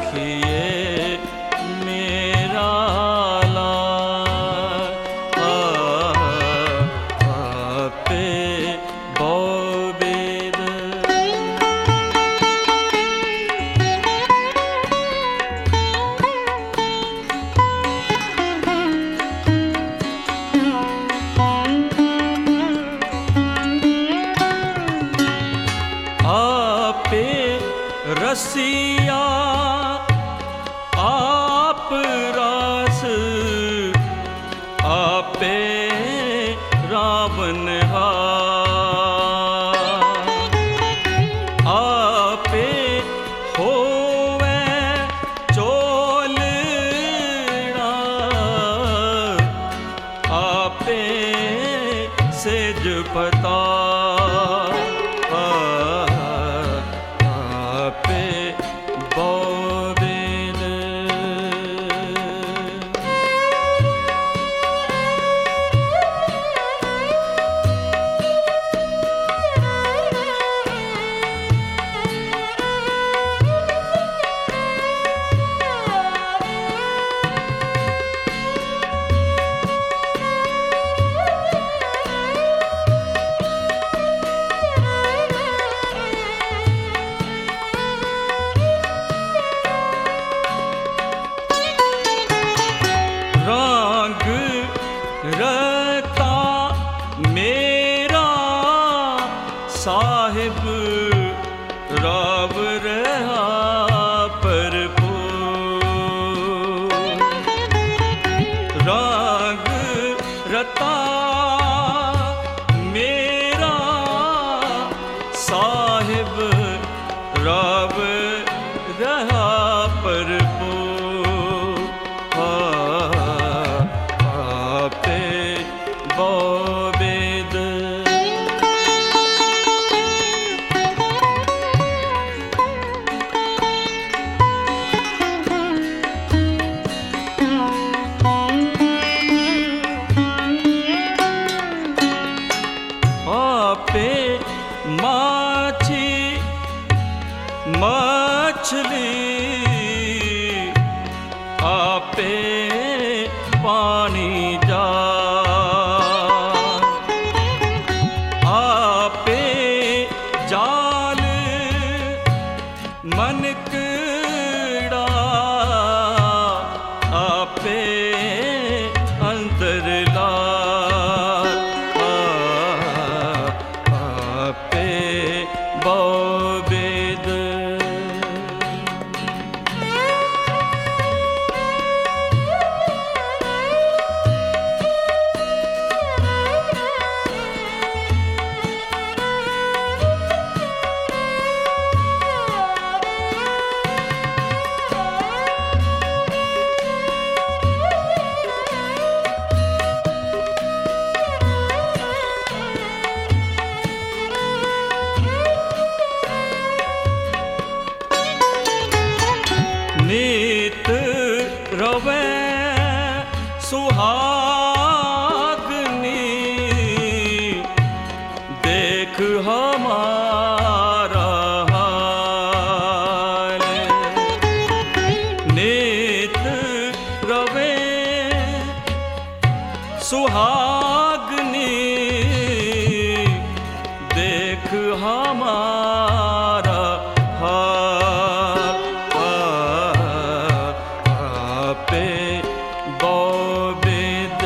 रखिए मेरा लाल। आपे बहुवेद। आपे रसिया आप रास, आपे रावणहार। आपे होवे चोलना, आपे सेज पता। आपे बहुवेद। राग रता मेरा साहिब, राव रहा भरपूर। राग रता मेरा साहिब, राव रहा भरपूर। आपे बहुवेद। आपे माछी मछली, आपे पानी जाल। आपे जाल मनकड़ा, आपे अंतर लाल। आपे बहुवेद। नीत रवे सुहागनी, देख हमारा हाल। नीत रवे सुहागनी, देख हमारा हाल। आपे बहुवेद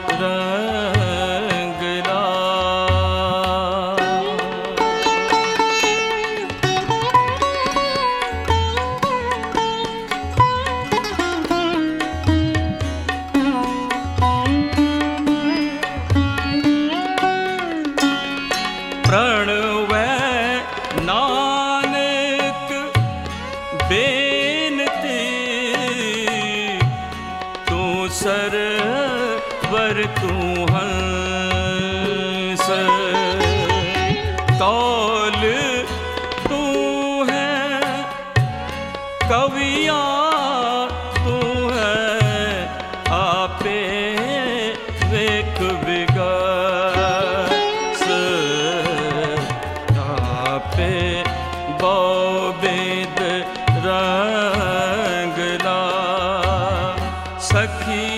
रंग लाल। प्रणवै नानक बेनती, तू सरवर तू हंस। कौल तू है कविया तू है, आपे वेख विगस। आपे बहुवेद रंग सखी